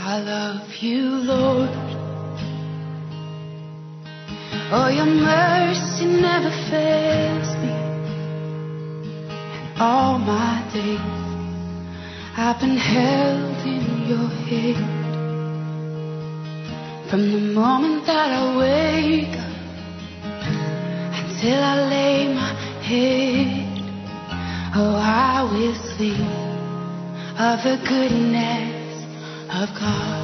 I love you, Lord. Oh, your mercy never fails me. And all my days I've been held in your hand. From the moment that I wake up until I lay my head, oh, I will sing of the goodness of God.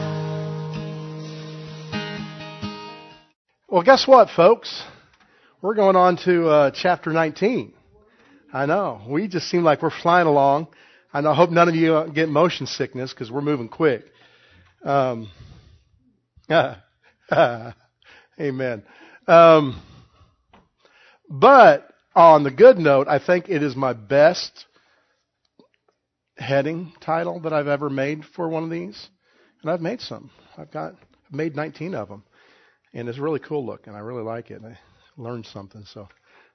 Well, guess what, folks? We're going on to chapter 19. I know. We just seem like we're flying along. I hope none of you get motion sickness because we're moving quick. Amen. But on the good note, I think it is my best heading title that I've ever made for one of these. And I've made some. I've made 19 of them. And it's really cool looking. I really like it. I learned something. So,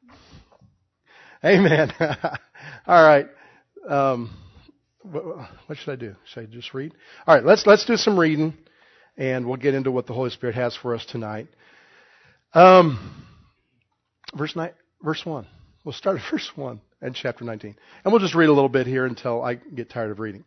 amen. All right. What should I do? Should I just read? All right. Let's do some reading, and we'll get into what the Holy Spirit has for us tonight. Verse 1. We'll start at verse 1 in chapter 19, and we'll just read a little bit here until I get tired of reading.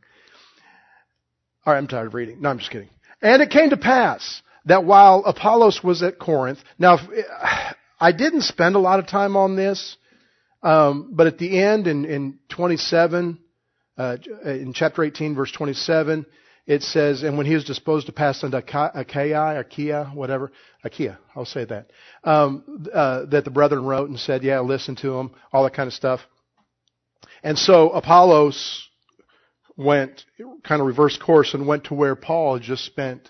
All right. I'm tired of reading. No, I'm just kidding. And it came to pass that while Apollos was at Corinth, now I didn't spend a lot of time on this, but at the end in 27, in chapter 18, verse 27, it says, and when he was disposed to pass unto Achaia, I'll say that, that the brethren wrote and said, yeah, listen to him, all that kind of stuff. And so Apollos went, kind of reversed course and went to where Paul had just spent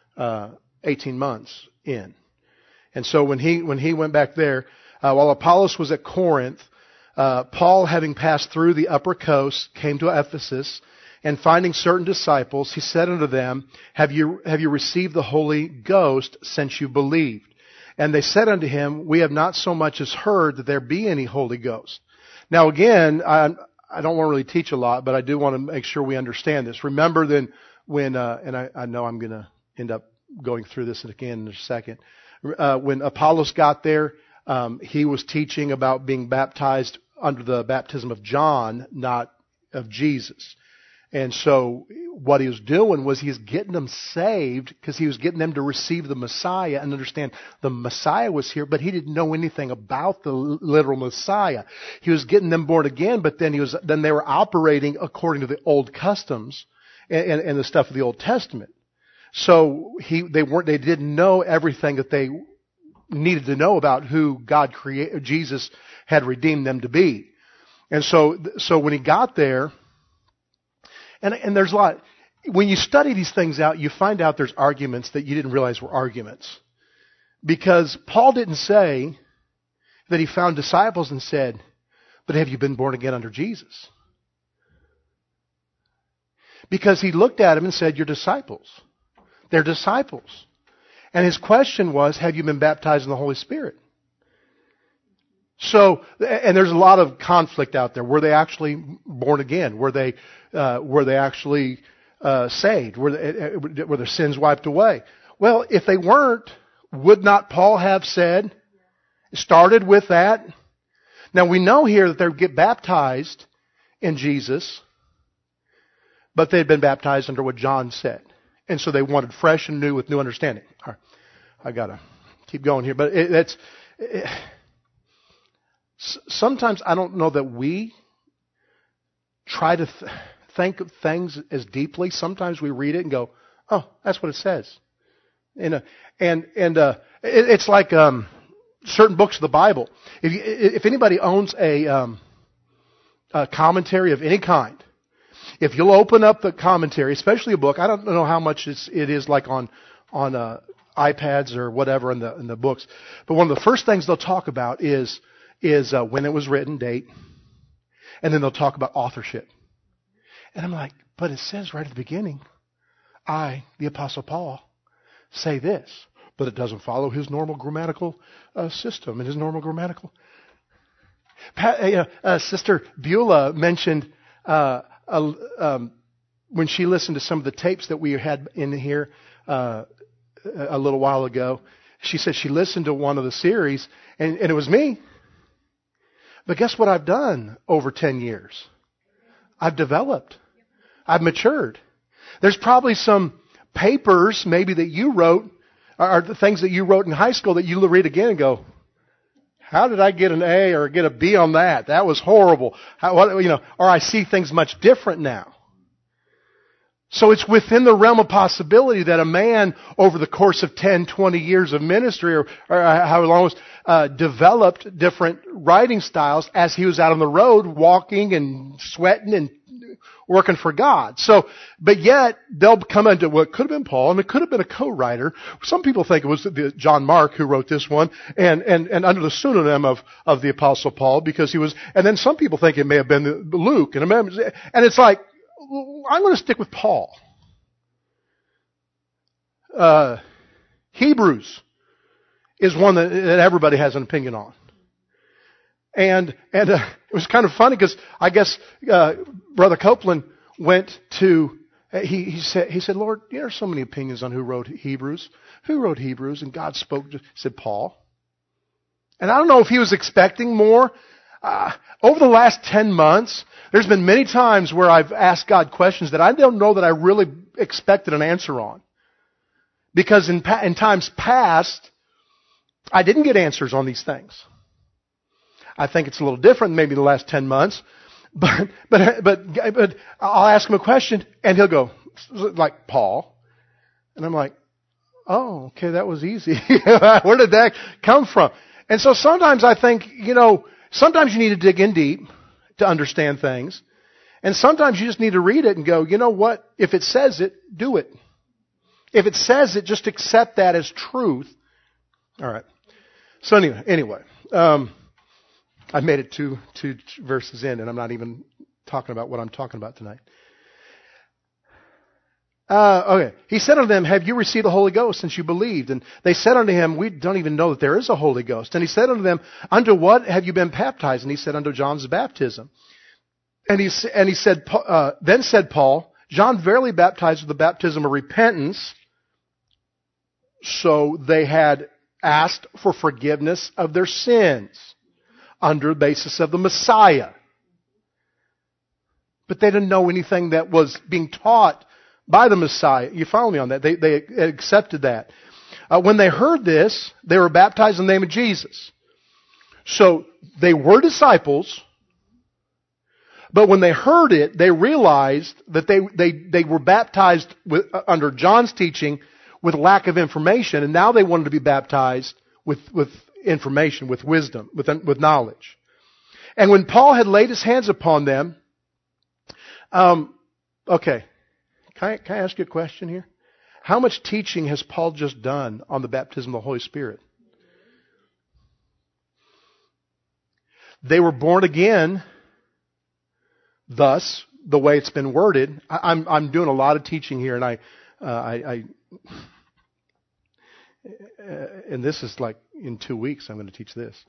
18 months in. And so when he went back there, while Apollos was at Corinth, Paul, having passed through the upper coast, came to Ephesus, and finding certain disciples, he said unto them, Have you received the Holy Ghost since you believed? And they said unto him, We have not so much as heard that there be any Holy Ghost. Now again, I don't want to really teach a lot, but I do want to make sure we understand this. Remember then when, and I know I'm going to end up going through this again in a second. When Apollos got there, he was teaching about being baptized under the baptism of John, not of Jesus. And so what he was doing was he was getting them saved because he was getting them to receive the Messiah and understand the Messiah was here, but he didn't know anything about the literal Messiah. He was getting them born again, but then they were operating according to the old customs and the stuff of the Old Testament. So they didn't know everything that they needed to know about who God created, Jesus had redeemed them to be. And so when he got there, and there's a lot, when you study these things out, you find out there's arguments that you didn't realize were arguments. Because Paul didn't say that he found disciples and said, but have you been born again under Jesus? Because he looked at them and said, you're disciples. They're disciples. And his question was, have you been baptized in the Holy Spirit? So, and there's a lot of conflict out there. Were they actually born again? Were they actually saved? Were their sins wiped away? Well, if they weren't, would not Paul have started with that? Now we know here that they get baptized in Jesus, but they'd been baptized under what John said. And so they wanted fresh and new with new understanding. All right. I gotta keep going here, but sometimes I don't know that we try to think of things as deeply. Sometimes we read it and go, "Oh, that's what it says." It's like certain books of the Bible. If anybody owns a commentary of any kind, if you'll open up the commentary, especially a book, I don't know how much it is like on iPads or whatever in the books, but one of the first things they'll talk about is when it was written, date, and then they'll talk about authorship. And I'm like, but it says right at the beginning, I, the Apostle Paul, say this, but it doesn't follow his normal grammatical system and his normal grammatical. Sister Beulah mentioned when she listened to some of the tapes that we had in here a little while ago, she said she listened to one of the series, and it was me. But guess what I've done over 10 years? I've developed. I've matured. There's probably some papers maybe that you wrote, or the things that you wrote in high school that you read again and go, how did I get an A or get a B on that? That was horrible. Or I see things much different now. So it's within the realm of possibility that a man over the course of 10, 20 years of ministry or however long it was, developed different writing styles as he was out on the road walking and sweating and working for God. So, but yet they'll come into what could have been Paul, and it could have been a co-writer. Some people think it was John Mark who wrote this one, and under the pseudonym of the Apostle Paul, because he was. And then some people think it may have been Luke, and it's like, I'm going to stick with Paul. Hebrews is one that everybody has an opinion on. And it was kind of funny because I guess Brother Copeland went to he said, Lord, there are so many opinions on who wrote Hebrews. Who wrote Hebrews? And God spoke to said Paul. And I don't know if he was expecting more. Over the last 10 months, there's been many times where I've asked God questions that I don't know that I really expected an answer on. Because in times past, I didn't get answers on these things. I think it's a little different maybe the last 10 months. But I'll ask him a question and he'll go, like Paul. And I'm like, oh, okay, that was easy. Where did that come from? And so sometimes I think, sometimes you need to dig in deep to understand things. And sometimes you just need to read it and go, you know what? If it says it, do it. If it says it, just accept that as truth. All right. So anyway, I made it two verses in, and I'm not even talking about what I'm talking about tonight. Okay. He said unto them, have you received the Holy Ghost since you believed? And they said unto him, we don't even know that there is a Holy Ghost. And he said unto them, unto what have you been baptized? And he said, unto John's baptism. And he said, then said Paul, John verily baptized with the baptism of repentance. So they had asked for forgiveness of their sins under the basis of the Messiah. But they didn't know anything that was being taught by the Messiah. You follow me on that? They accepted that. When they heard this, they were baptized in the name of Jesus. So they were disciples, but when they heard it, they realized that they were baptized under John's teaching with lack of information, and now they wanted to be baptized with information, with wisdom, with knowledge. And when Paul had laid his hands upon them, okay, can I ask you a question here? How much teaching has Paul just done on the baptism of the Holy Spirit? They were born again, thus, the way it's been worded. I'm doing a lot of teaching here, and and this is like in 2 weeks I'm going to teach this.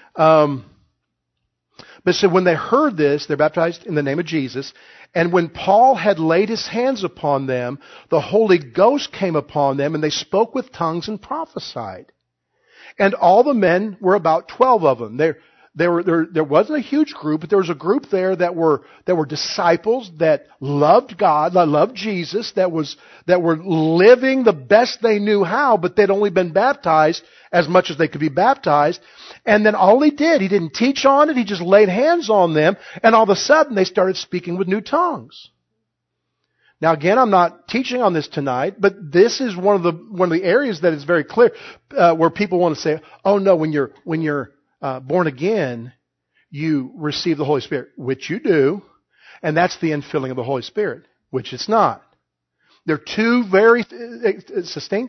But so when they heard this, they're baptized in the name of Jesus. And when Paul had laid his hands upon them, the Holy Ghost came upon them, and they spoke with tongues and prophesied. And all the men were about 12 of them. There wasn't a huge group, but there was a group there that were disciples that loved God, that loved Jesus, that were living the best they knew how, but they'd only been baptized as much as they could be baptized. And then all he didn't teach on it, he just laid hands on them, and all of a sudden they started speaking with new tongues. Now again, I'm not teaching on this tonight, but this is one of the areas that is very clear, where people want to say, oh no, when you're born again, you receive the Holy Spirit, which you do, and that's the infilling of the Holy Spirit, which it's not. They're two very distinct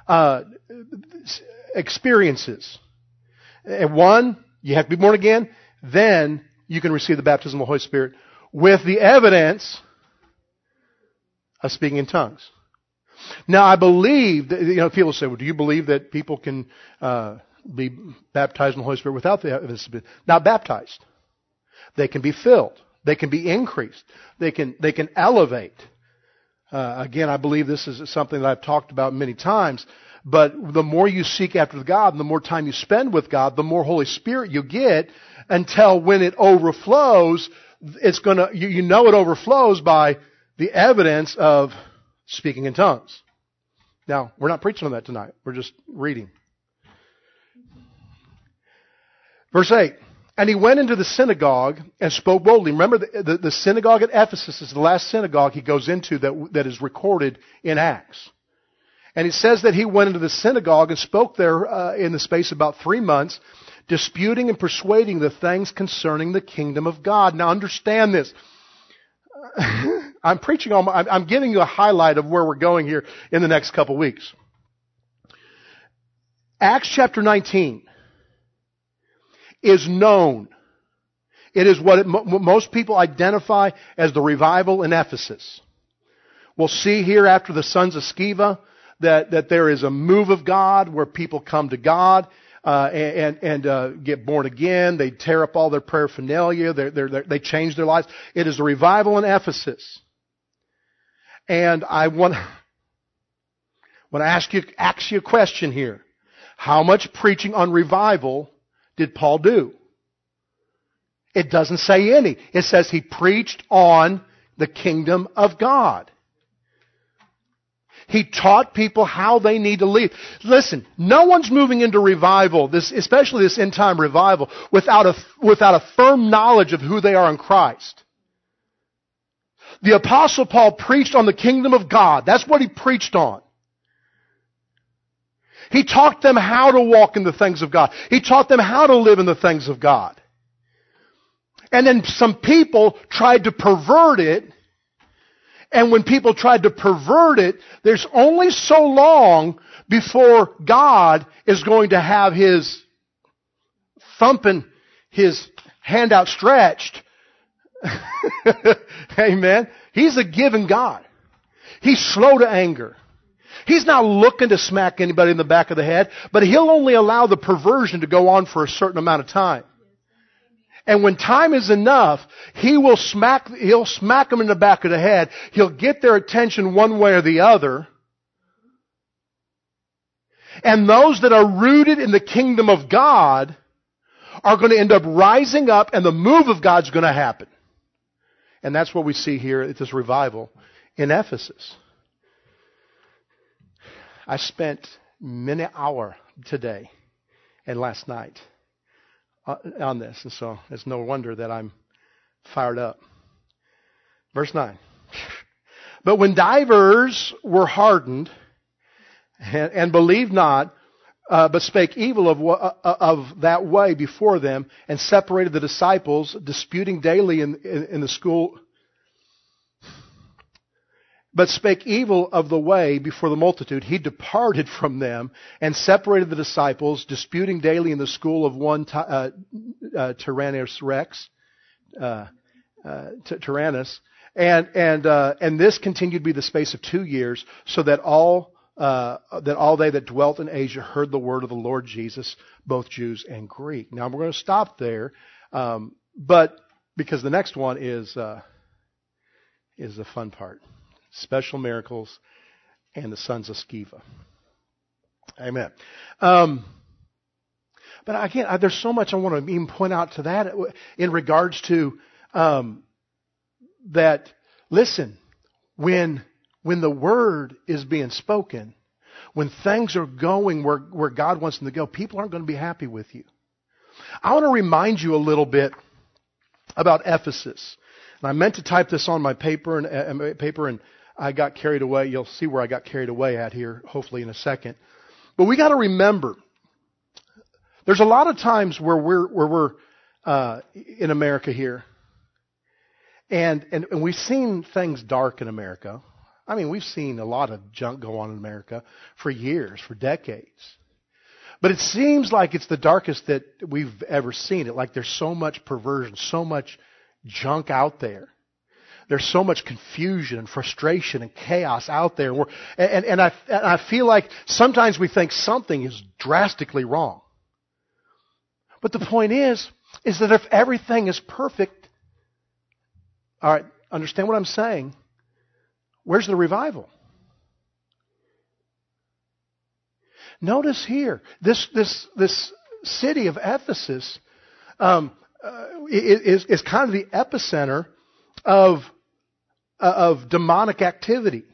experiences. And one, you have to be born again, then you can receive the baptism of the Holy Spirit with the evidence of speaking in tongues. Now, I believe that, people say, well, do you believe that people can be baptized in the Holy Spirit without the evidence of it? Not baptized. They can be filled. They can be increased. They can elevate. Again, I believe this is something that I've talked about many times. But the more you seek after God and the more time you spend with God, the more Holy Spirit you get, until when it overflows, it's gonna, you know it overflows by the evidence of speaking in tongues. Now, we're not preaching on that tonight. We're just reading. Verse 8. And he went into the synagogue and spoke boldly. Remember, the synagogue at Ephesus is the last synagogue he goes into that is recorded in Acts. And it says that he went into the synagogue and spoke there in the space of about 3 months, disputing and persuading the things concerning the kingdom of God. Now understand this. I'm giving you a highlight of where we're going here in the next couple weeks. Acts chapter 19 is known. It is what most people identify as the revival in Ephesus. We'll see here after the sons of Sceva that there is a move of God where people come to God and get born again. They tear up all their paraphernalia. They change their lives. It is a revival in Ephesus. And I want to ask you a question here. How much preaching on revival did Paul do? It doesn't say any. It says he preached on the kingdom of God. He taught people how they need to live. Listen, no one's moving into revival, especially this end time revival, without a firm knowledge of who they are in Christ. The Apostle Paul preached on the kingdom of God. That's what he preached on. He taught them how to walk in the things of God. He taught them how to live in the things of God. And then some people tried to pervert it. And when people tried to pervert it, there's only so long before God is going to have His thumping, His hand outstretched. Amen. He's a giving God. He's slow to anger. He's not looking to smack anybody in the back of the head, but He'll only allow the perversion to go on for a certain amount of time. And when time is enough, he'll smack them in the back of the head. He'll get their attention one way or the other. And those that are rooted in the kingdom of God are going to end up rising up, and the move of God's going to happen. And that's what we see here at this revival in Ephesus. I spent many hours today and last night on this, and so it's no wonder that I'm fired up. Verse 9. But when divers were hardened and believed not, but spake evil of that way before them, and separated the disciples, disputing daily in the school, but spake evil of the way before the multitude, he departed from them and separated the disciples, disputing daily in the school of one Tyrannus Rex, Tyrannus, and this continued to be the space of 2 years, so that all they that dwelt in Asia heard the word of the Lord Jesus, both Jews and Greek. Now we're going to stop there, but because the next one is the fun part. Special miracles and the sons of Sceva. Amen. But again, there's so much I want to even point out to that in regards to that. Listen, when the word is being spoken, when things are going where God wants them to go, people aren't going to be happy with you. I want to remind you a little bit about Ephesus. And I meant to type this on my paper and I got carried away. You'll see where I got carried away at here, hopefully in a second. But we got to remember, there's a lot of times where we're in America here, and we've seen things dark in America. I mean, we've seen a lot of junk go on in America for years, for decades. But it seems like it's the darkest that we've ever seen it. Like there's so much perversion, so much junk out there. There's so much confusion and frustration and chaos out there. And I feel like sometimes we think something is drastically wrong. But the point is that if everything is perfect, all right, understand what I'm saying, Where's the revival? Notice here, this city of Ephesus is kind of the epicenter of demonic activity.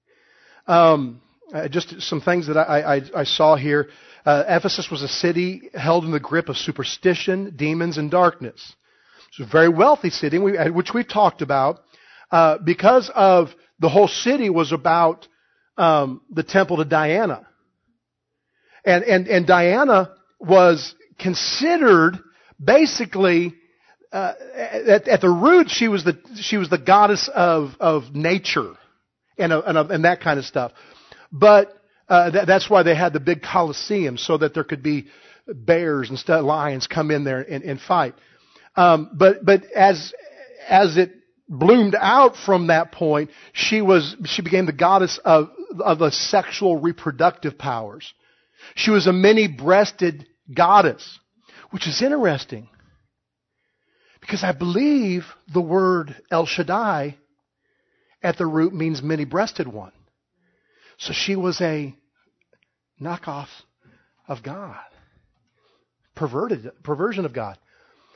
Just some things that I saw here. Ephesus was a city held in the grip of superstition, demons, and darkness. It's a very wealthy city, which we've talked about, because of the whole city was about the temple to Diana. And Diana was considered basically at the root she was the goddess of nature and that kind of stuff. But that's why they had the big Colosseum, so that there could be bears and lions come in there and fight. But as it bloomed out from that point, she became the goddess of the sexual reproductive powers. She was a many-breasted goddess, which is interesting because I believe the word El Shaddai at the root means many-breasted one. So she was a knockoff of God, perversion of God.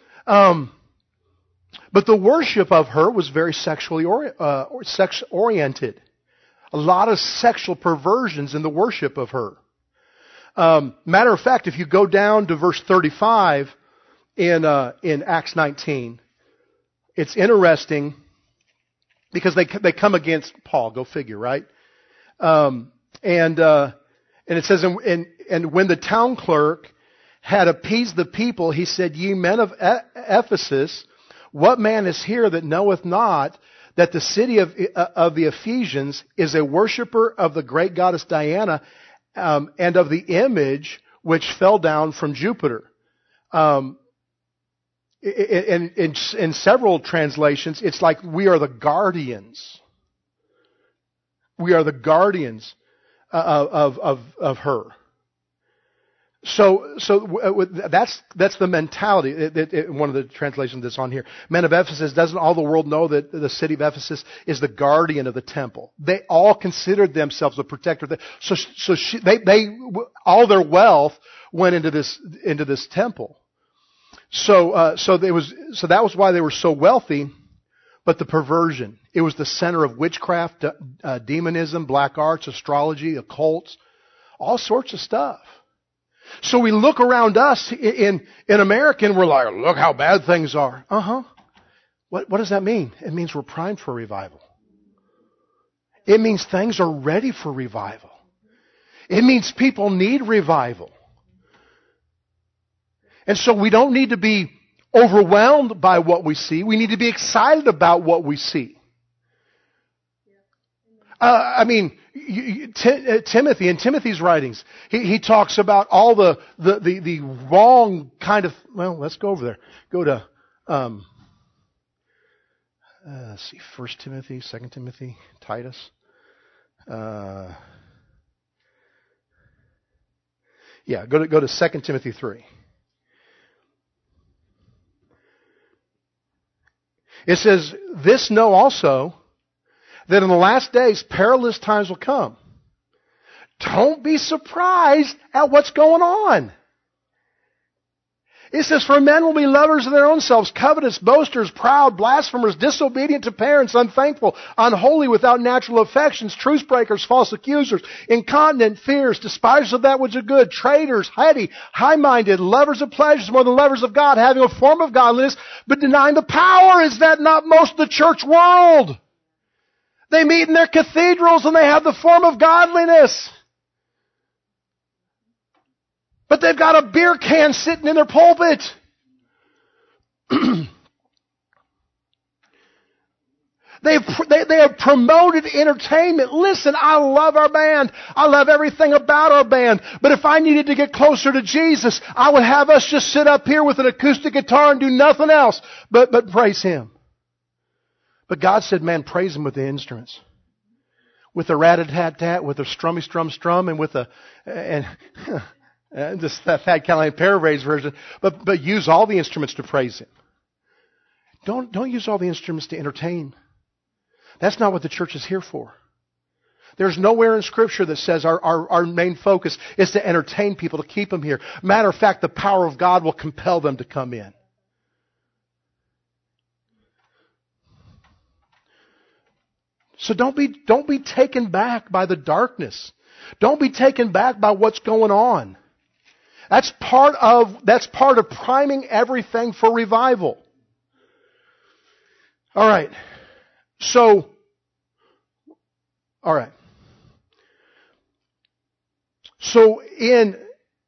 But the worship of her was very sexually sex-oriented. A lot of sexual perversions in the worship of her. Matter of fact, if you go down to verse 35 in Acts 19, it's interesting because they come against Paul. Go figure, right? And it says, and when the town clerk had appeased the people, he said, "Ye men of Ephesus, what man is here that knoweth not that the city of the Ephesians is a worshipper of the great goddess Diana, and of the image which fell down from Jupiter?" In several translations, it's like we are the guardians. We are the guardians of her. So that's the mentality. One of the translations that's on here. Men of Ephesus, doesn't all the world know that the city of Ephesus is the guardian of the temple? They all considered themselves the protector. So all their wealth went into this temple. So that was why they were so wealthy. But the perversion, it was the center of witchcraft, demonism, black arts, astrology, occults, all sorts of stuff. So we look around us in America and we're like, look how bad things are. What does that mean? It means we're primed for revival. It means things are ready for revival. It means people need revival. And so we don't need to be overwhelmed by what we see. We need to be excited about what we see. Timothy, in Timothy's writings, he talks about all the wrong kind of, well, let's go over there. Go to, let's see, 1 Timothy, 2 Timothy, Titus. Go to 2 Timothy 3. It says, "This know also, that in the last days perilous times will come." Don't be surprised at what's going on. It says, "For men will be lovers of their own selves, covetous, boasters, proud, blasphemers, disobedient to parents, unthankful, unholy, without natural affections, truce breakers, false accusers, incontinent, fierce, despisers of that which is good, traitors, heady, high-minded, lovers of pleasures more than lovers of God, having a form of godliness, but denying the power." Is that not most of the church world? They meet in their cathedrals and they have the form of godliness. But they've got a beer can sitting in their pulpit. They have promoted entertainment. Listen, I love our band. I love everything about our band. But if I needed to get closer to Jesus, I would have us just sit up here with an acoustic guitar and do nothing else but praise Him. But God said, man, praise Him with the instruments. With the rat-a-tat-tat, with the strummy-strum-strum, and with the... And just that Thad Callahan paraphrase version, but use all the instruments to praise Him. Don't use all the instruments to entertain. That's not what the church is here for. There's nowhere in Scripture that says our main focus is to entertain people, to keep them here. Matter of fact, the power of God will compel them to come in. So don't be taken back by the darkness. Don't be taken back by what's going on. That's part of priming everything for revival. All right. So, all right. So in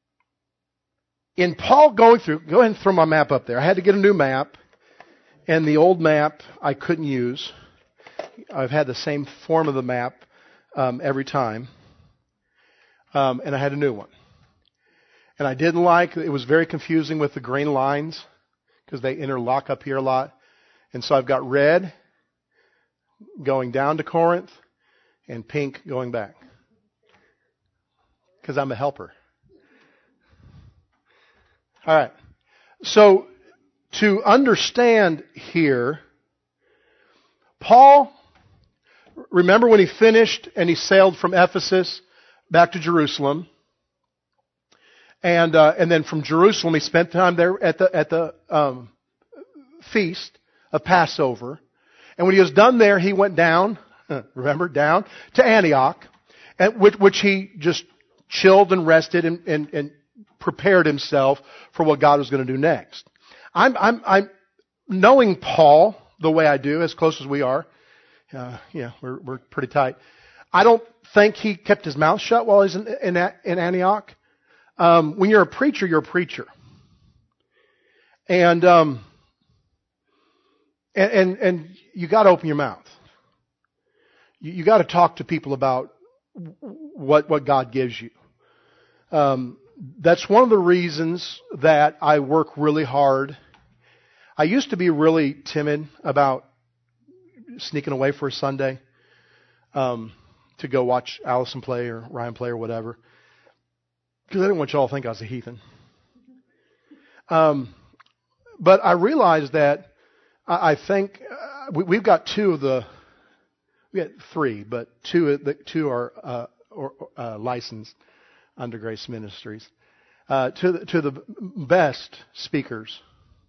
Paul going through, go ahead and throw my map up there. I had to get a new map, and the old map I couldn't use. I've had the same form of the map every time, and I had a new one. And I didn't like, it was very confusing with the green lines because they interlock up here a lot. And so I've got red going down to Corinth and pink going back because I'm a helper. All right. So to understand here, Paul, remember when he finished and he sailed from Ephesus back to Jerusalem, and then from Jerusalem he spent time there at the feast of Passover, and when he was done there, he went down. Remember, down to Antioch, which he just chilled and rested and prepared himself for what God was going to do next. I'm knowing Paul the way I do, as close as we are. We're pretty tight. I don't think he kept his mouth shut while he's in Antioch. When you're a preacher, you're a preacher, and you got to open your mouth. You got to talk to people about what God gives you. That's one of the reasons that I work really hard. I used to be really timid about sneaking away for a Sunday to go watch Allison play or Ryan play or whatever, because I didn't want you all to think I was a heathen. But I realized that I think we've got we got three, but two are licensed under Grace Ministries. To the best speakers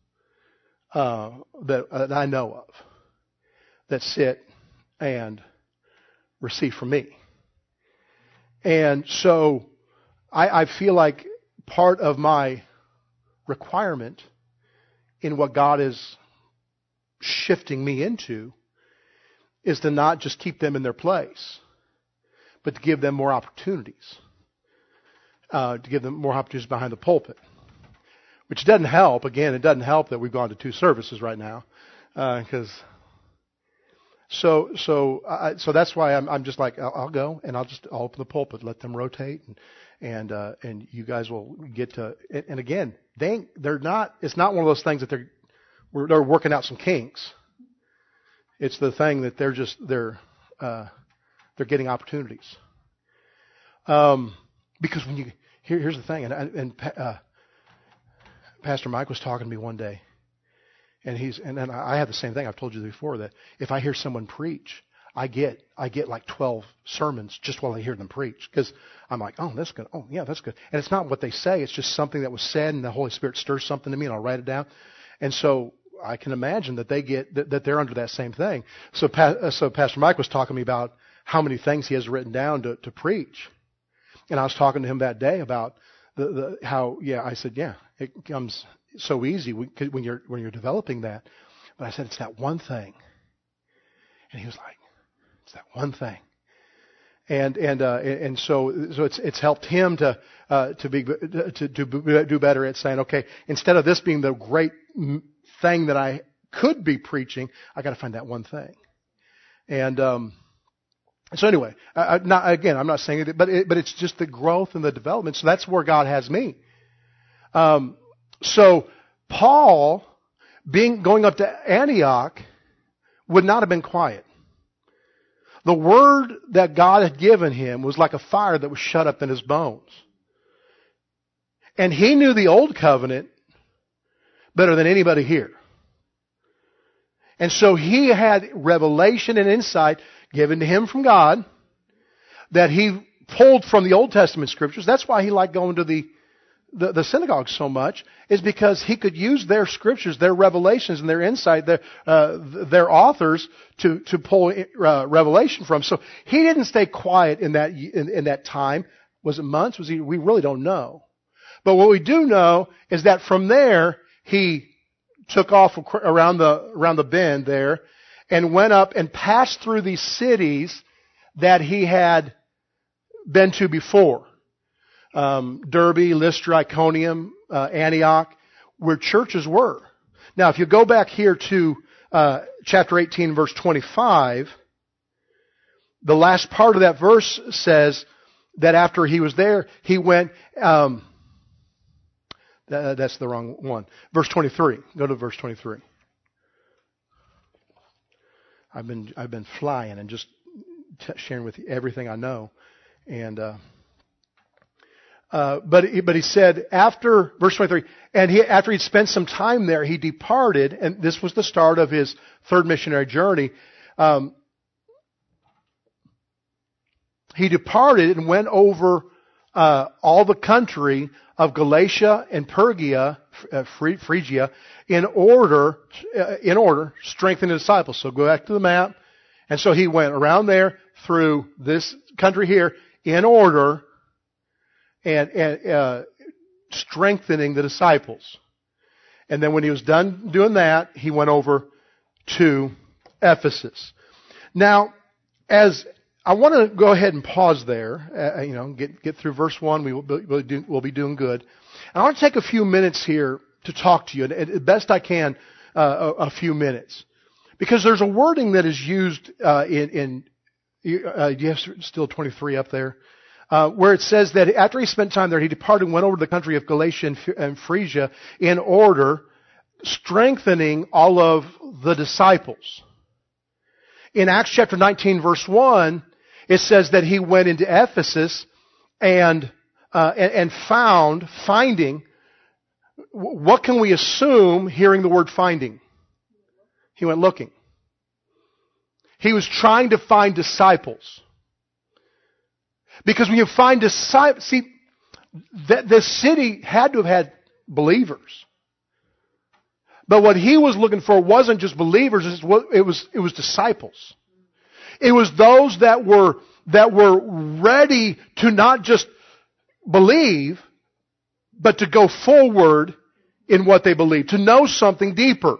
that I know of that sit and receive from me. And so I feel like part of my requirement in what God is shifting me into is to not just keep them in their place, but to give them more opportunities. To give them more opportunities behind the pulpit. Which doesn't help. Again, it doesn't help that we've gone to 2 services right now. So that's why I'm just like, I'll go and I'll open the pulpit, let them rotate, and you guys will get to. And again, they're not. It's not one of those things that they're working out some kinks. It's the thing that they're getting opportunities. Because when here's the thing, and Pastor Mike was talking to me one day, and I have the same thing. I've told you before that if I hear someone preach, I get like 12 sermons just while I hear them preach, because I'm like, oh, that's good. Oh, yeah, that's good. And it's not what they say; it's just something that was said, and the Holy Spirit stirs something to me, and I'll write it down. And so I can imagine that that they're under that same thing. So Pastor Mike was talking to me about how many things he has written down to preach. And I was talking to him that day about I said, it comes so easy when you're developing that. But I said, it's that one thing. And he was like, it's that one thing. And so it's helped him to do better at saying, okay, instead of this being the great thing that I could be preaching, I got to find that one thing. And so anyway, I'm not saying it, but it's just the growth and the development. So that's where God has me. So Paul, going up to Antioch, would not have been quiet. The word that God had given him was like a fire that was shut up in his bones. And he knew the old covenant better than anybody here. And so he had revelation and insight given to him from God that he pulled from the Old Testament scriptures. That's why he liked going to the synagogue so much, is because he could use their scriptures, their revelations, and their insight, their authors to pull revelation from. So he didn't stay quiet in that time. Was it months? We really don't know. But what we do know is that from there he took off around the bend there and went up and passed through these cities that he had been to before. Derbe, Lystra, Iconium, Antioch, where churches were. Now, if you go back here to chapter 18, verse 25, the last part of that verse says that after he was there, he went... that's the wrong one. Verse 23. Go to verse 23. I've been flying and just sharing with you everything I know, and but he said after verse 23, and after he'd spent some time there, he departed, and this was the start of his third missionary journey. He departed and went over all the country of Galatia and Phrygia, in order strengthen the disciples. So go back to the map. And so he went around there through this country here in order and strengthening the disciples. And then when he was done doing that, he went over to Ephesus. Now, as I want to go ahead and pause there, get through verse 1. We'll be doing good. And I want to take a few minutes here to talk to you, and as best I can, a few minutes. Because there's a wording that is used do you have still 23 up there? Where it says that after he spent time there, he departed and went over to the country of Galatia and Phrygia in order, strengthening all of the disciples. In Acts chapter 19, verse 1, it says that he went into Ephesus and finding. What can we assume hearing the word finding? He went looking. He was trying to find disciples. Because when you find disciples, see, the city had to have had believers. But what he was looking for wasn't just believers, it was disciples. It was those that were ready to not just believe, but to go forward in what they believe, to know something deeper.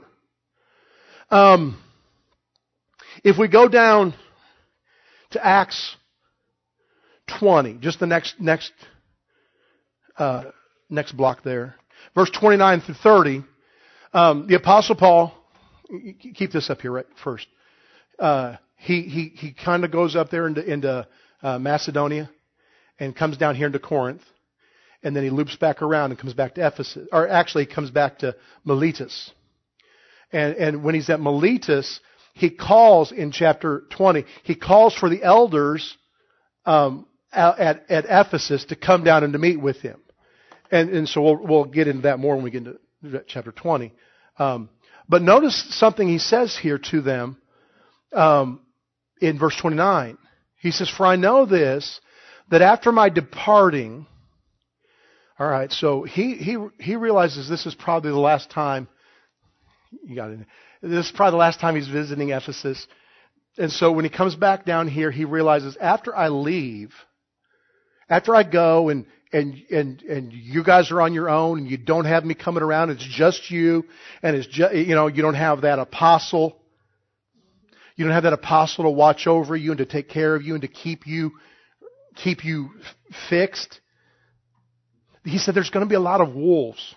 If we go down to Acts 20, just the next block there, verse 29 through 30, the Apostle Paul, keep this up here right first. He kind of goes up there into Macedonia and comes down here into Corinth, and then he loops back around and comes back to Ephesus, or actually he comes back to Miletus. And when he's at Miletus, he calls in chapter 20. He calls for the elders at Ephesus to come down and to meet with him, and so we'll get into that more when we get into chapter 20. But notice something he says here to them in verse 29. He says, "For I know this, that after my departing." All right, so he realizes this is probably the last time. This is probably the last time he's visiting Ephesus. And so when he comes back down here, he realizes after I leave, after I go and you guys are on your own and you don't have me coming around, it's just you, and it's just, you don't have that apostle. You don't have that apostle to watch over you and to take care of you and to keep you fixed. He said there's going to be a lot of wolves.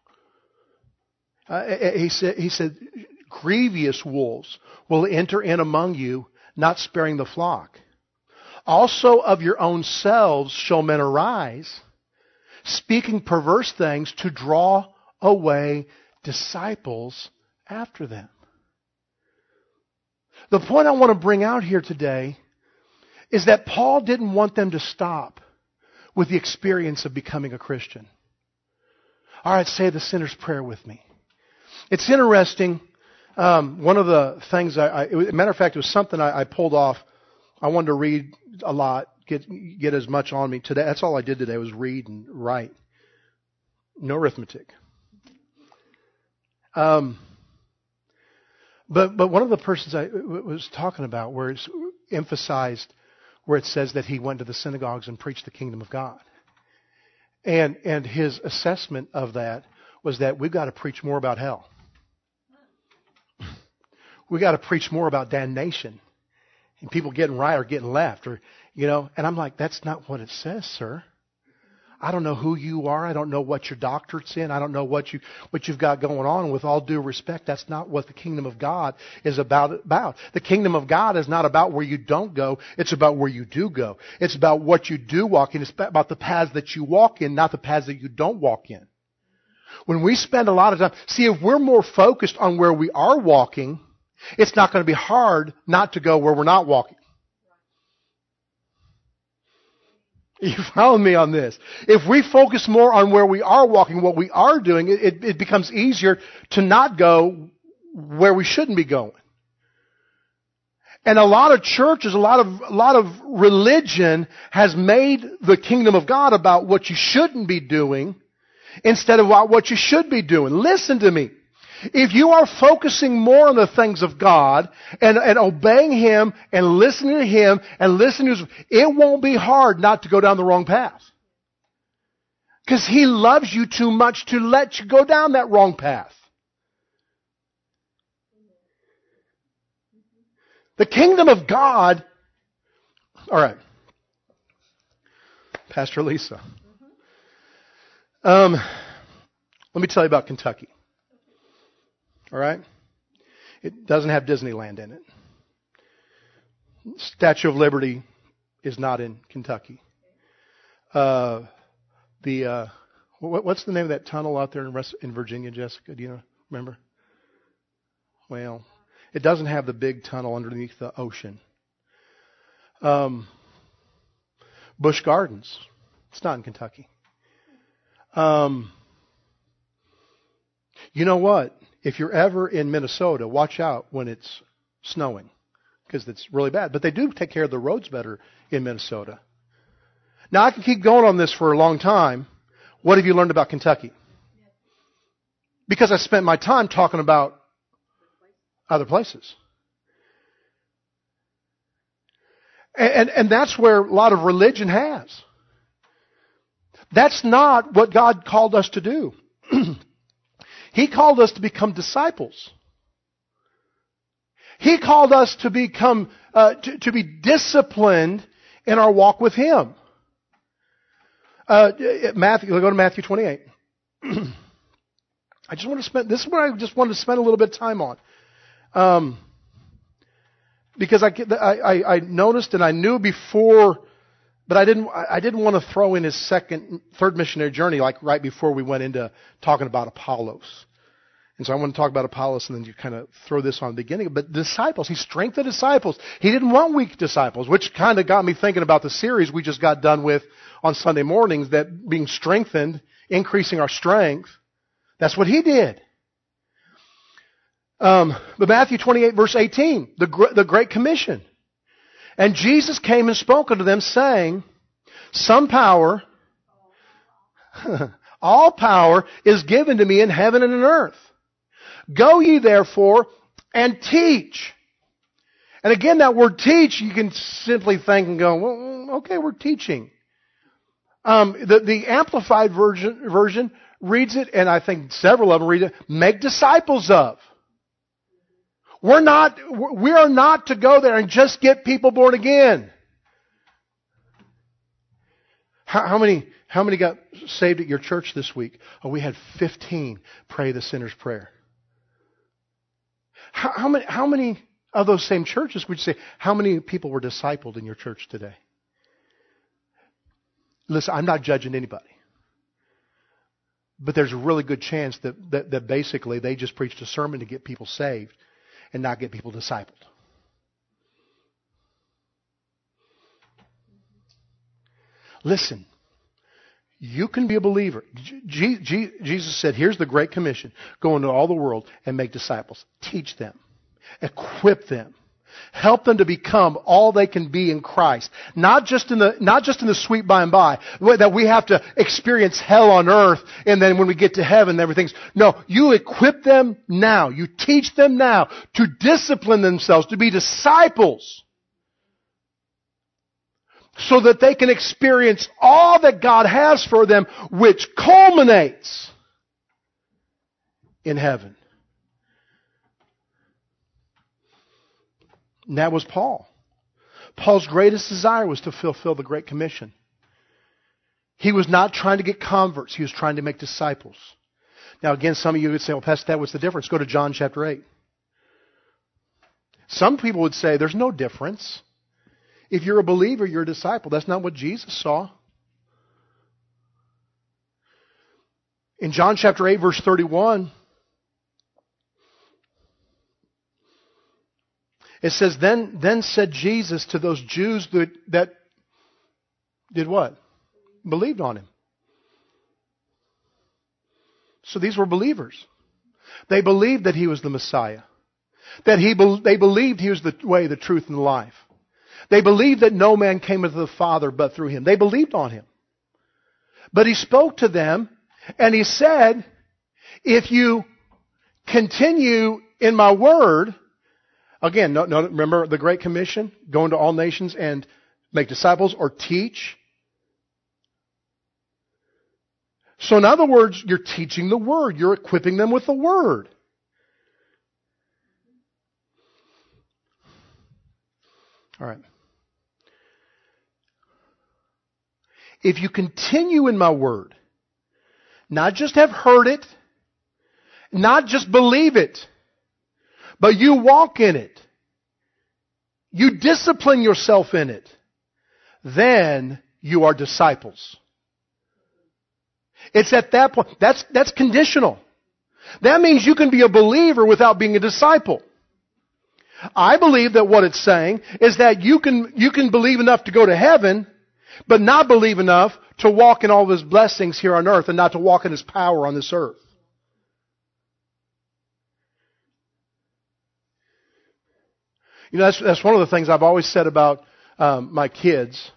He said, grievous wolves will enter in among you, not sparing the flock. Also of your own selves shall men arise, speaking perverse things to draw away disciples after them. The point I want to bring out here today is that Paul didn't want them to stop with the experience of becoming a Christian. All right, say the sinner's prayer with me. It's interesting. One of the things, as a matter of fact, it was something I pulled off. I wanted to read a lot get as much on me today. That's all I did today was read and write. No arithmetic. But one of the persons I was talking about, where it's emphasized, where it says that he went to the synagogues and preached the kingdom of God, and his assessment of that was that we've got to preach more about hell. We've got to preach more about damnation and people getting right or getting left, or And I'm like, that's not what it says, sir. I don't know who you are. I don't know what your doctorate's in. I don't know what you've got going on. With all due respect, that's not what the kingdom of God is about. The kingdom of God is not about where you don't go. It's about where you do go. It's about what you do walk in. It's about the paths that you walk in, not the paths that you don't walk in. When we spend a lot of time, see, if we're more focused on where we are walking, it's not going to be hard not to go where we're not walking. You follow me on this? If we focus more on where we are walking, what we are doing, it becomes easier to not go where we shouldn't be going. And a lot of churches, a lot of religion has made the kingdom of God about what you shouldn't be doing instead of what you should be doing. Listen to me. If you are focusing more on the things of God and obeying Him and listening to Him and listening to His, it won't be hard not to go down the wrong path. Because He loves you too much to let you go down that wrong path. The kingdom of God. All right. Pastor Lisa. Let me tell you about Kentucky. All right? It doesn't have Disneyland in it. Statue of Liberty is not in Kentucky. What's the name of that tunnel out there in Virginia, Jessica? Do you remember? Well, it doesn't have the big tunnel underneath the ocean. Busch Gardens. It's not in Kentucky. You know what? If you're ever in Minnesota, watch out when it's snowing, because it's really bad. But they do take care of the roads better in Minnesota. Now, I can keep going on this for a long time. What have you learned about Kentucky? Because I spent my time talking about other places. And that's where a lot of religion has. That's not what God called us to do. He called us to become disciples. He called us to become, to be disciplined in our walk with Him. Go to Matthew 28. This is what I just wanted to spend a little bit of time on. Because I noticed and I knew before, but I didn't want to throw in his third missionary journey, like right before we went into talking about Apollos. And so I want to talk about Apollos and then you kind of throw this on the beginning. But disciples, he strengthened disciples. He didn't want weak disciples, which kind of got me thinking about the series we just got done with on Sunday mornings, that being strengthened, increasing our strength. That's what he did. But Matthew 28 verse 18, the Great Commission. And Jesus came and spoke unto them, saying, some power, all power is given to me in heaven and in earth. Go ye therefore and teach. And again, that word teach, you can simply think and go, well, okay, we're teaching. The Amplified version reads it, and I think several of them read it, make disciples of. We are not to go there and just get people born again. How many got saved at your church this week? Oh, we had 15 pray the sinner's prayer. How many of those same churches would you say, how many people were discipled in your church today? Listen, I'm not judging anybody. But there's a really good chance that basically they just preached a sermon to get people saved and not get people discipled. Listen, you can be a believer. Jesus said, here's the Great Commission. Go into all the world and make disciples. Teach them. Equip them. Help them to become all they can be in Christ. Not just in the sweet by and by, that we have to experience hell on earth and then when we get to heaven everything's... No, you equip them now. You teach them now to discipline themselves, to be disciples, so that they can experience all that God has for them, which culminates in heaven. And that was Paul. Paul's greatest desire was to fulfill the Great Commission. He was not trying to get converts. He was trying to make disciples. Now again, some of you would say, well, Pastor, what's the difference? Go to John chapter 8. Some people would say there's no difference. If you're a believer, you're a disciple. That's not what Jesus saw. In John chapter 8, verse 31, it says, Then said Jesus to those Jews that did what? Believed on Him. So these were believers. They believed that He was the Messiah. They believed He was the way, the truth, and the life. They believed that no man came to the Father but through Him. They believed on Him. But He spoke to them and He said, if you continue in my word... Again, no, remember the Great Commission? Go into all nations and make disciples or teach. So in other words, you're teaching the Word. You're equipping them with the Word. All right. If you continue in my Word, not just have heard it, not just believe it, but you walk in it, you discipline yourself in it, then you are disciples. It's at that point. That's conditional. That means you can be a believer without being a disciple. I believe that what it's saying is that you can believe enough to go to heaven, but not believe enough to walk in all of His blessings here on earth and not to walk in His power on this earth. You know, that's one of the things I've always said about my kids.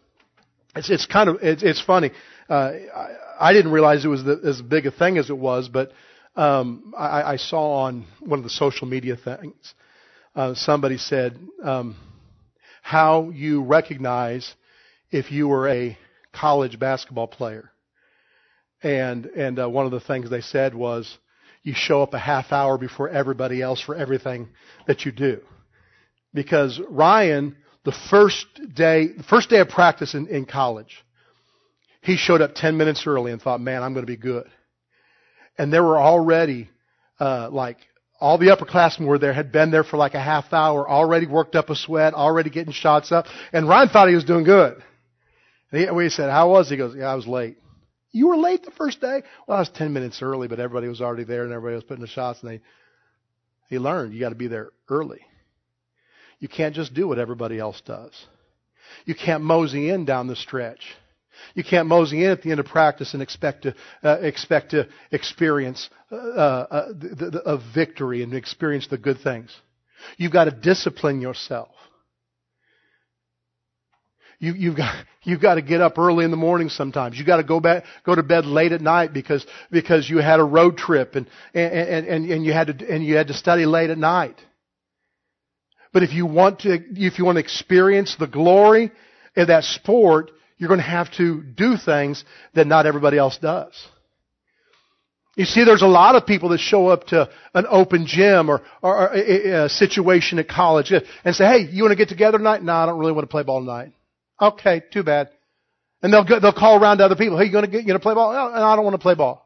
It's funny. I didn't realize it was as big a thing as it was, but I saw on one of the social media things, somebody said how you recognize if you were a college basketball player. And one of the things they said was you show up a half hour before everybody else for everything that you do. Because Ryan, the first day of practice in college, he showed up 10 minutes early and thought, man, I'm going to be good. And there were already, all the upperclassmen had been there for like a half hour, already worked up a sweat, already getting shots up. And Ryan thought he was doing good. And we said, how was he? He goes, yeah, I was late. You were late the first day? Well, I was 10 minutes early, but everybody was already there and everybody was putting the shots. And he learned you got to be there early. You can't just do what everybody else does. You can't mosey in down the stretch. You can't mosey in at the end of practice and expect to experience a victory and experience the good things. You've got to discipline yourself. You've got to get up early in the morning sometimes. You've got to go to bed late at night because you had a road trip and you had to study late at night. But if you want to experience the glory of that sport, you're going to have to do things that not everybody else does. You see, there's a lot of people that show up to an open gym or a situation at college and say, hey, you want to get together tonight? No, I don't really want to play ball tonight. Okay, too bad. And they'll call around to other people. Hey, you going to play ball? No, I don't want to play ball.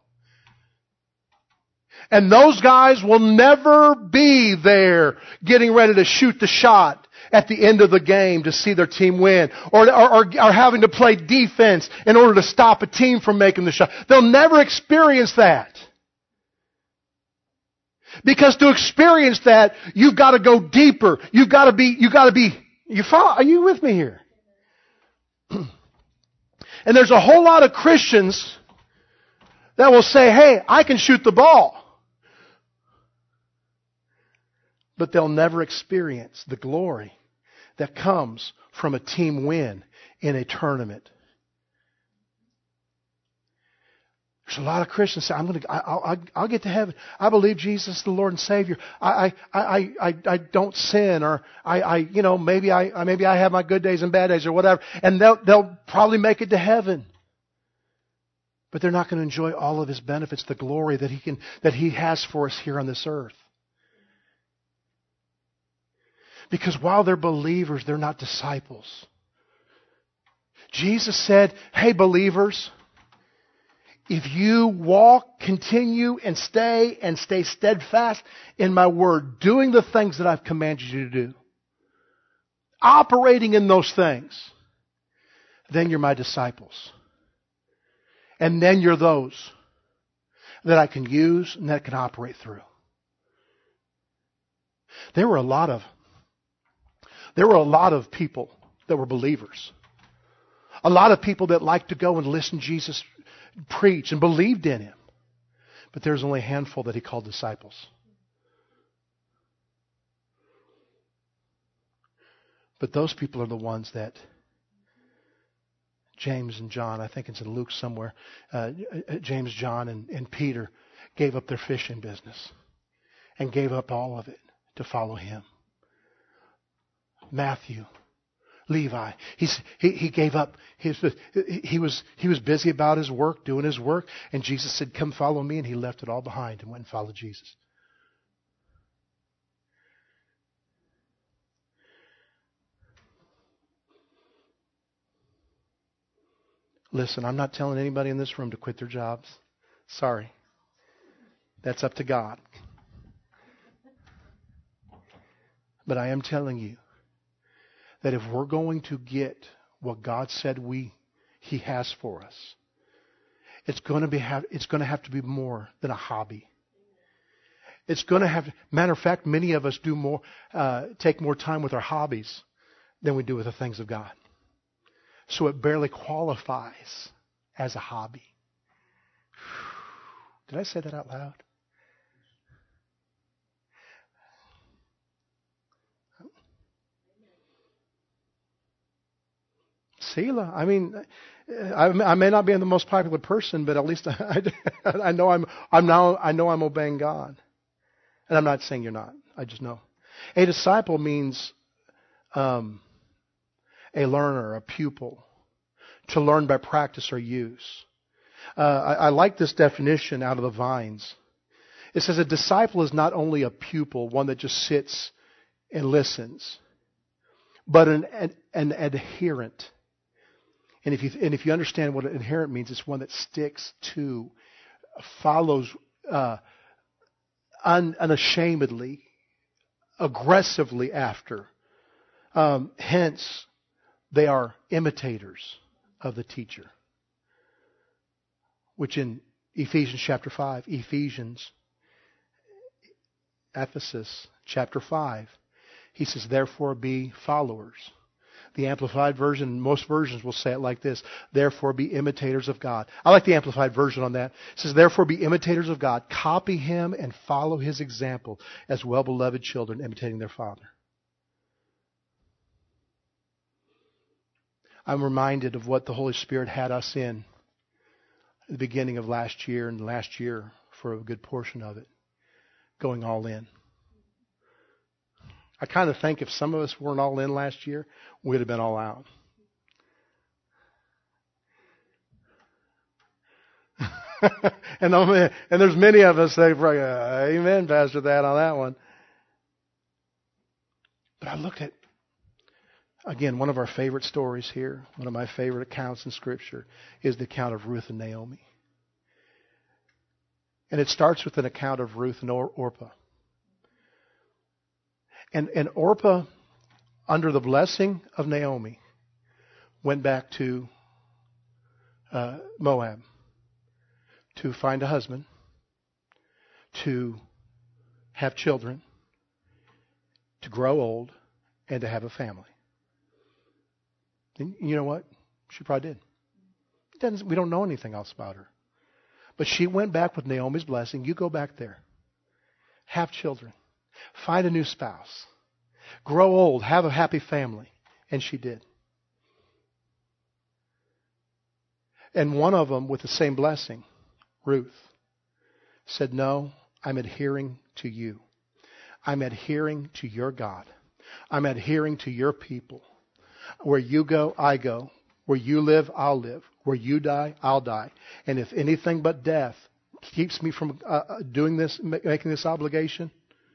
And those guys will never be there getting ready to shoot the shot at the end of the game to see their team win, or having to play defense in order to stop a team from making the shot. They'll never experience that. Because to experience that, you've got to go deeper. You follow? Are you with me here? And there's a whole lot of Christians that will say, hey, I can shoot the ball. but they'll never experience the glory that comes from a team win in a tournament. There's a lot of Christians say, I'll get to heaven. I believe Jesus is the Lord and Savior. I don't sin, or maybe I have my good days and bad days or whatever, and they'll probably make it to heaven. But they're not going to enjoy all of His benefits, the glory that He has for us here on this earth. Because while they're believers, they're not disciples. Jesus said, hey believers, if you walk, continue, and stay steadfast in my word, doing the things that I've commanded you to do, operating in those things, then you're my disciples. And then you're those that I can use and that I can operate through. There were a lot of people that were believers. A lot of people that liked to go and listen to Jesus preach and believed in Him. But there's only a handful that He called disciples. But those people are the ones that James and John, I think it's in Luke somewhere, James, John, and Peter gave up their fishing business and gave up all of it to follow Him. Matthew, Levi, he gave up. He was busy about his work, doing his work, and Jesus said, "Come follow me," and he left it all behind and went and followed Jesus. Listen, I'm not telling anybody in this room to quit their jobs. Sorry. That's up to God. But I am telling you that if we're going to get what God said He has for us, it's going to have to be more than a hobby. It's going to have. Matter of fact, many of us take more time with our hobbies than we do with the things of God. So it barely qualifies as a hobby. Did I say that out loud? Selah. I mean, I may not be the most popular person, but at least I know I'm obeying God. And I'm not saying you're not. I just know. A disciple means a learner, a pupil, to learn by practice or use. I like this definition out of the Vines. It says a disciple is not only a pupil, one that just sits and listens, but an adherent. And if you understand what an adherent means, it's one that sticks to, follows unashamedly, aggressively after. Hence, they are imitators of the teacher. Which in Ephesians chapter 5, Ephesus chapter 5, he says, therefore be followers. The Amplified Version, most versions will say it like this, therefore be imitators of God. I like the Amplified Version on that. It says, therefore be imitators of God, copy Him and follow His example as well-beloved children imitating their Father. I'm reminded of what the Holy Spirit had us in at the beginning of last year, and last year for a good portion of it, going all in. I kind of think if some of us weren't all in last year, we'd have been all out. and there's many of us that probably, amen, Pastor, that on that one. But I looked at, again, one of our favorite stories here, one of my favorite accounts in Scripture, is the account of Ruth and Naomi. And it starts with an account of Ruth and Orpah. And Orpah, under the blessing of Naomi, went back to Moab to find a husband, to have children, to grow old, and to have a family. And you know what? She probably did. We don't know anything else about her. But she went back with Naomi's blessing. You go back there. Have children. Find a new spouse. Grow old. Have a happy family. And she did. And one of them, with the same blessing, Ruth, said, no, I'm adhering to you. I'm adhering to your God. I'm adhering to your people. Where you go, I go. Where you live, I'll live. Where you die, I'll die. And if anything but death keeps me from doing this, making this obligation,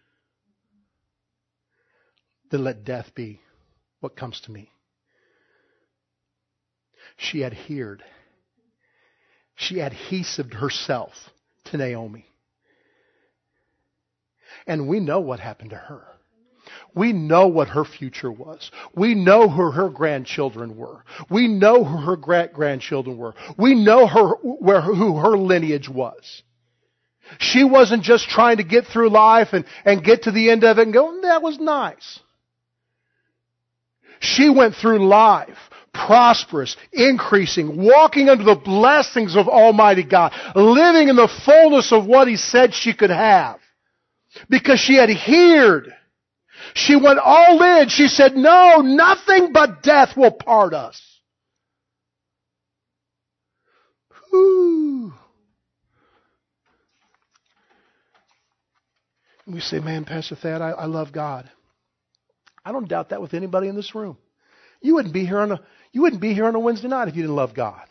then let death be what comes to me. She adhered. She adhesived herself to Naomi. And we know what happened to her. We know what her future was. We know who her grandchildren were. We know who her great-grandchildren were. We know who her lineage was. She wasn't just trying to get through life and get to the end of it and go, that was nice. She went through life prosperous, increasing, walking under the blessings of Almighty God, living in the fullness of what He said she could have. Because she adhered. She went all in. She said, no, nothing but death will part us. Whew. We say, man, Pastor Thad, I love God. I don't doubt that with anybody in this room. You wouldn't be here on a Wednesday night if you didn't love God.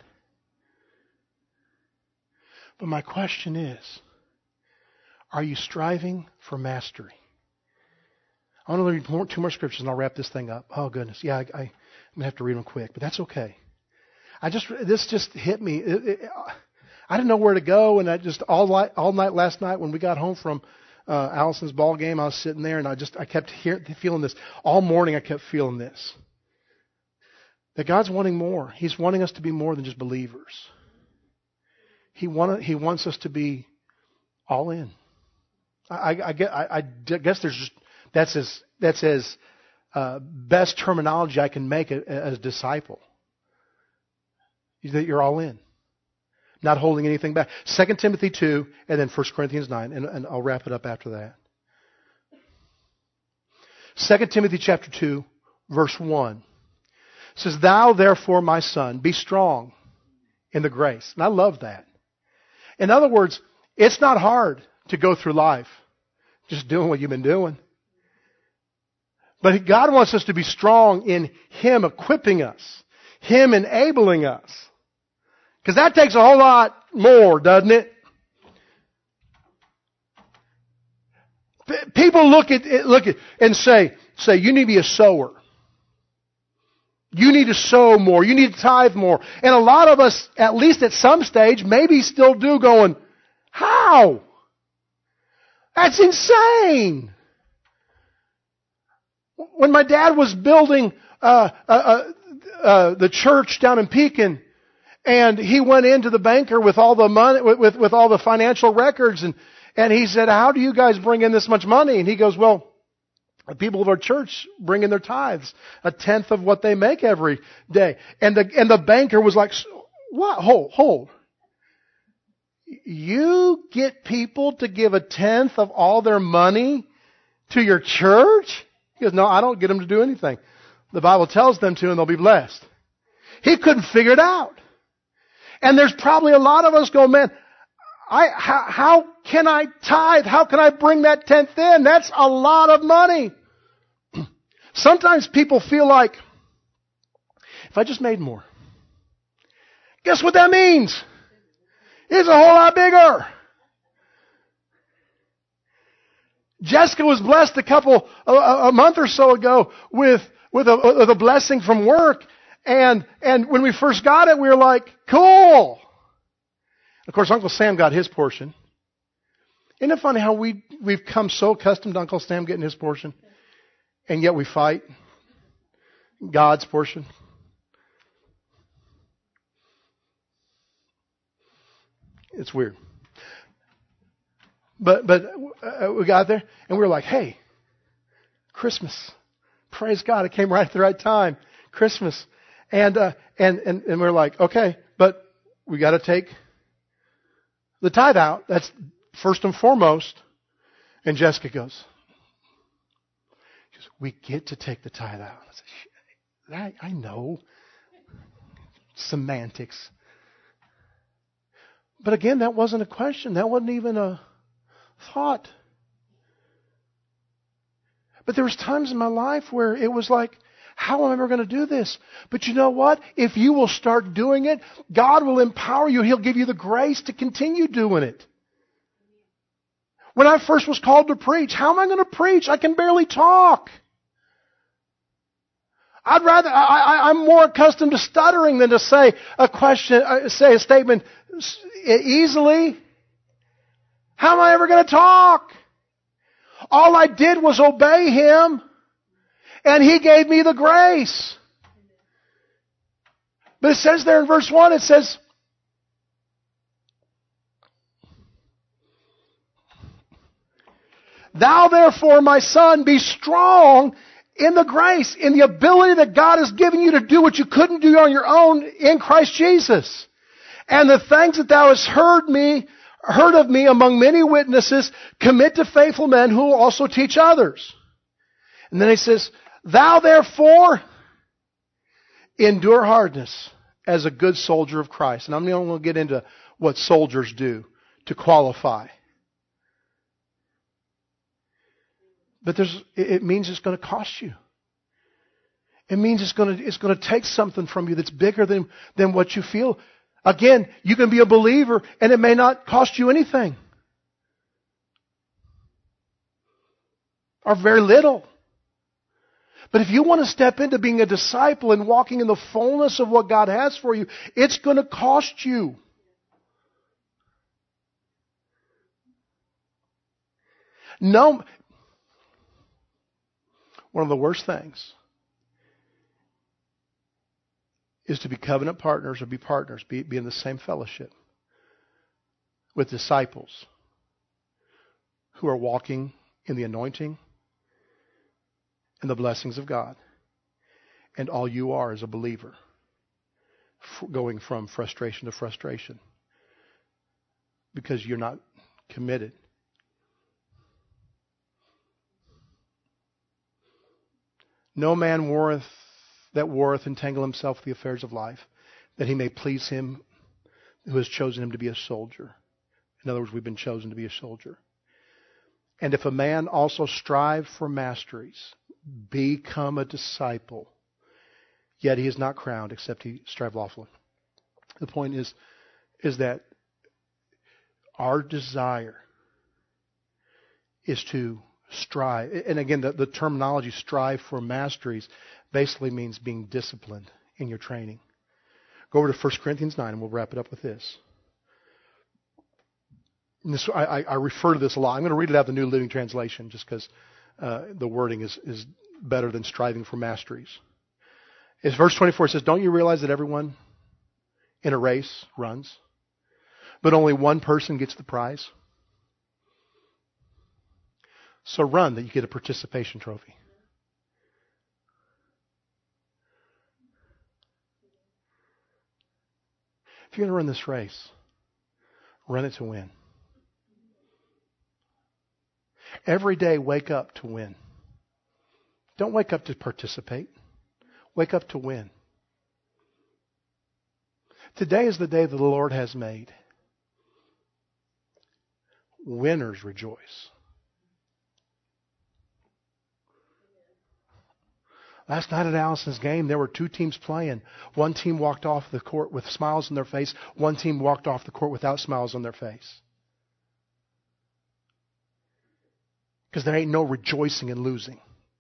But my question is, are you striving for mastery? I want to read two more scriptures and I'll wrap this thing up. Oh goodness, yeah, I'm going to have to read them quick, but that's okay. This just hit me. I didn't know where to go, and I just all night last night when we got home from Allison's ball game, I was sitting there and I kept feeling this all morning. I kept feeling this. That God's wanting more. He's wanting us to be more than just believers. He wants us to be all in. I guess that's as best terminology I can make as a disciple. That you're all in, not holding anything back. 2 Timothy 2 and then 1 Corinthians 9, and I'll wrap it up after that. 2 Timothy chapter 2, verse 1 says, "Thou therefore, my son, be strong in the grace." And I love that. In other words, it's not hard to go through life just doing what you've been doing. But God wants us to be strong in Him equipping us, Him enabling us. Because that takes a whole lot more, doesn't it? People look at and say, you need to be a sower. You need to sow more. You need to tithe more. And a lot of us, at least at some stage, maybe still do going, how? That's insane. When my dad was building the church down in Pekin, and he went into the banker with all the money, with all the financial records, and he said, "How do you guys bring in this much money?" And he goes, "Well, the people of our church bring in their tithes, 1/10 of what they make every day." And the banker was like, "What? Hold. You get people to give 1/10 of all their money to your church?" He goes, "No, I don't get them to do anything. The Bible tells them to, and they'll be blessed." He couldn't figure it out. And there's probably a lot of us go, "Man, how can I tithe? How can I bring that 1/10 in? That's a lot of money." Sometimes people feel like, if I just made more. Guess what that means? It's a whole lot bigger. Jessica was blessed a month or so ago with a blessing from work. And when we first got it, we were like, cool. Of course, Uncle Sam got his portion. Isn't it funny how we've come so accustomed to Uncle Sam getting his portion, and yet we fight God's portion? It's weird. But we got there, and we were like, hey, Christmas. Praise God, it came right at the right time. Christmas. And we're like, okay, but we got to take the tithe out. That's first and foremost. And Jessica goes, we get to take the tithe out. I said, I know. Semantics. But again, that wasn't a question. That wasn't even a thought. But there was times in my life where it was like, how am I ever going to do this? But you know what? If you will start doing it, God will empower you. He'll give you the grace to continue doing it. When I first was called to preach, how am I going to preach? I can barely talk. I'm more accustomed to stuttering than to say say a statement easily. How am I ever going to talk? All I did was obey Him, and He gave me the grace. But it says there in verse 1, it says, "Thou therefore, my son, be strong in the grace, in the ability that God has given you to do what you couldn't do on your own in Christ Jesus. And the things that thou hast heard of me among many witnesses, commit to faithful men who will also teach others." And then he says, "Thou therefore endure hardness as a good soldier of Christ." And I'm not going to get into what soldiers do to qualify. But it means it's going to cost you. It means it's going to take something from you that's bigger than what you feel. Again, you can be a believer and it may not cost you anything. Or very little. But if you want to step into being a disciple and walking in the fullness of what God has for you, it's going to cost you. No. One of the worst things is to be covenant partners or be partners, be in the same fellowship with disciples who are walking in the anointing and the blessings of God. And all you are is a believer going from frustration to frustration because you're not committed. No man warreth entangle himself with the affairs of life, that he may please him who has chosen him to be a soldier. In other words, we've been chosen to be a soldier. And if a man also strive for masteries, become a disciple, yet he is not crowned except he strive lawfully. The point is that our desire is to strive. And again, the terminology strive for masteries basically means being disciplined in your training. Go over to 1 Corinthians 9 and we'll wrap it up with this. I refer to this a lot. I'm going to read it out of the New Living Translation just because the wording is better than striving for masteries. It's verse 24. It says, "Don't you realize that everyone in a race runs, but only one person gets the prize? So run that you get a participation trophy." If you're going to run this race, run it to win. Every day, wake up to win. Don't wake up to participate. Wake up to win. Today is the day that the Lord has made. Winners rejoice. Last night at Allison's game, there were two teams playing. One team walked off the court with smiles on their face. One team walked off the court without smiles on their face. Because there ain't no rejoicing in losing.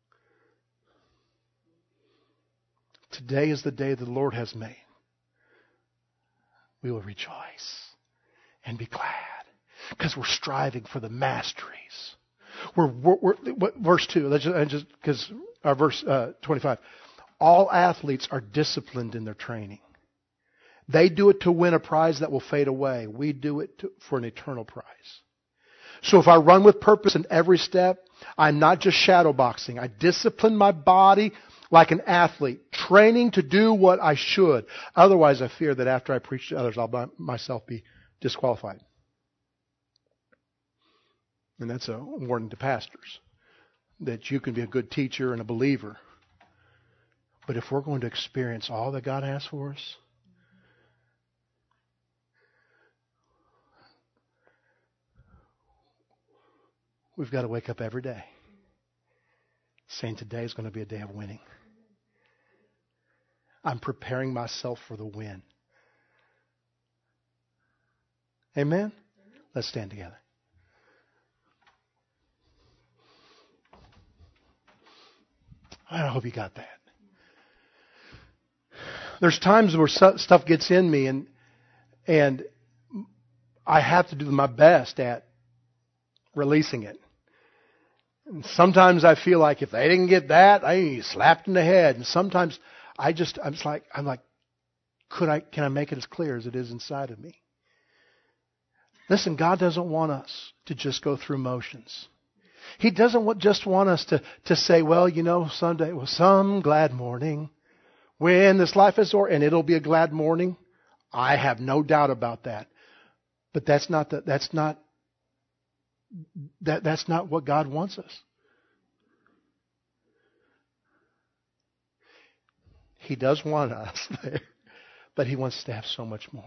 Today is the day the Lord has made. We will rejoice and be glad because we're striving for the masteries. Verse 2, because verse 25. All athletes are disciplined in their training. They do it to win a prize that will fade away. We do it for an eternal prize. So if I run with purpose in every step, I'm not just shadow boxing. I discipline my body like an athlete, training to do what I should. Otherwise, I fear that after I preach to others, I'll myself be disqualified. And that's a warning to pastors. that you can be a good teacher and a believer. But if we're going to experience all that God has for us, we've got to wake up every day saying today is going to be a day of winning. I'm preparing myself for the win. Amen? Let's stand together. I hope you got that. There's times where stuff gets in me and I have to do my best at releasing it. And sometimes I feel like if they didn't get that, I need slapped in the head. And sometimes I'm like, can I make it as clear as it is inside of me? Listen, God doesn't want us to just go through motions. He doesn't just want us to say, well, someday, some glad morning when this life is o'er, and it'll be a glad morning. I have no doubt about that. But that's not what God wants us. He does want us there, but He wants us to have so much more.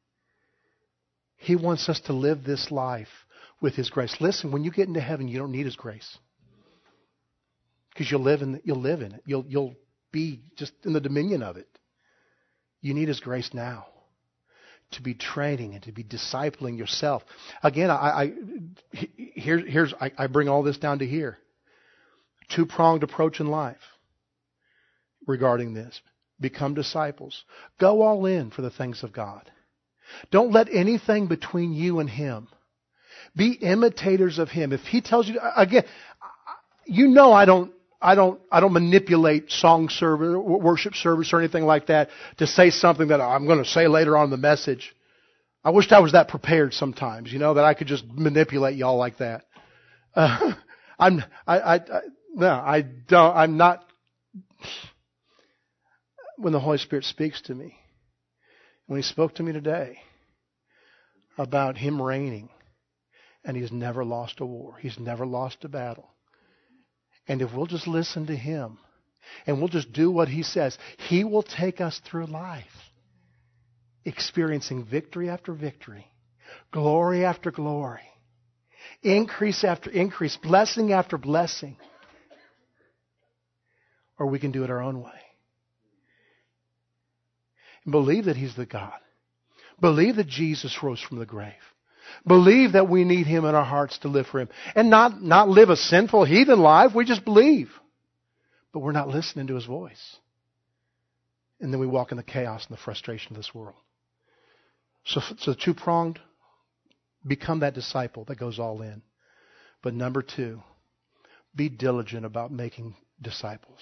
He wants us to live this life with His grace. Listen, when you get into heaven, you don't need His grace, because you'll live in it. You'll be just in the dominion of it. You need His grace now to be training and to be discipling yourself. Again, I bring all this down to here. Two-pronged approach in life regarding this. Become disciples. Go all in for the things of God. Don't let anything between you and Him. Be imitators of Him. If He tells you, again, I don't manipulate song service, worship service, or anything like that to say something that I'm going to say later on in the message. I wished I was that prepared sometimes, that I could just manipulate y'all like that. I'm not. When the Holy Spirit speaks to me, when He spoke to me today about Him reigning, and He's never lost a war, He's never lost a battle. And if we'll just listen to Him and we'll just do what He says, He will take us through life, experiencing victory after victory, glory after glory, increase after increase, blessing after blessing. Or we can do it our own way. And believe that He's the God. Believe that Jesus rose from the grave. Believe that we need Him in our hearts to live for Him. And not live a sinful heathen life. We just believe. But we're not listening to His voice. And then we walk in the chaos and the frustration of this world. So two-pronged, become that disciple that goes all in. But number 2, be diligent about making disciples.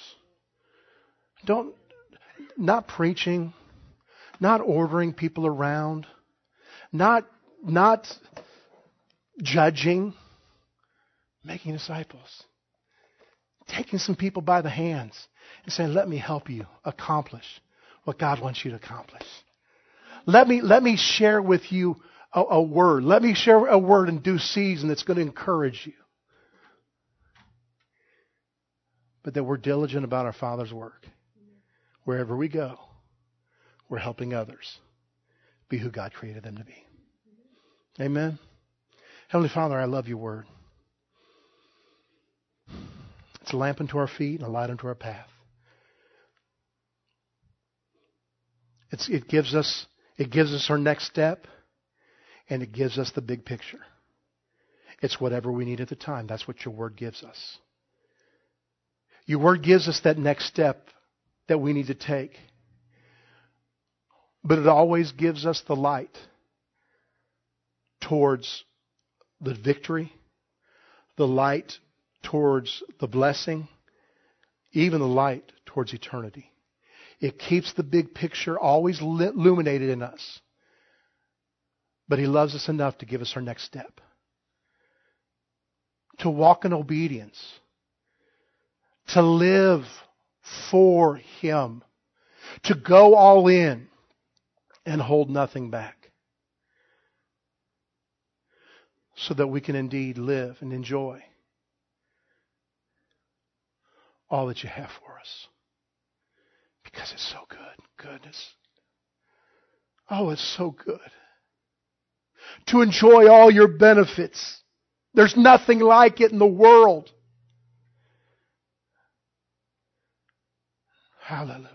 Not preaching, not ordering people around, not judging, making disciples. Taking some people by the hands and saying, let me help you accomplish what God wants you to accomplish. Let me share with you a word. Let me share a word in due season that's going to encourage you. But that we're diligent about our Father's work. Wherever we go, we're helping others be who God created them to be. Amen. Heavenly Father, I love your word. It's a lamp unto our feet and a light unto our path. It gives us our next step, and it gives us the big picture. It's whatever we need at the time. That's what your word gives us. Your word gives us that next step that we need to take. But it always gives us the light towards the victory, the light towards the blessing, even the light towards eternity. It keeps the big picture always illuminated in us. But He loves us enough to give us our next step. To walk in obedience. To live for Him. To go all in and hold nothing back. So that we can indeed live and enjoy all that you have for us. Because it's so good. Goodness. Oh, it's so good. To enjoy all your benefits. There's nothing like it in the world. Hallelujah.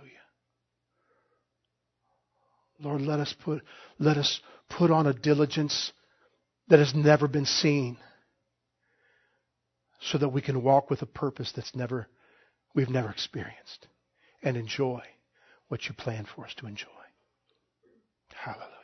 Lord, let us put on a diligence that has never been seen, so that we can walk with a purpose we've never experienced, and enjoy what you plan for us to enjoy. Hallelujah.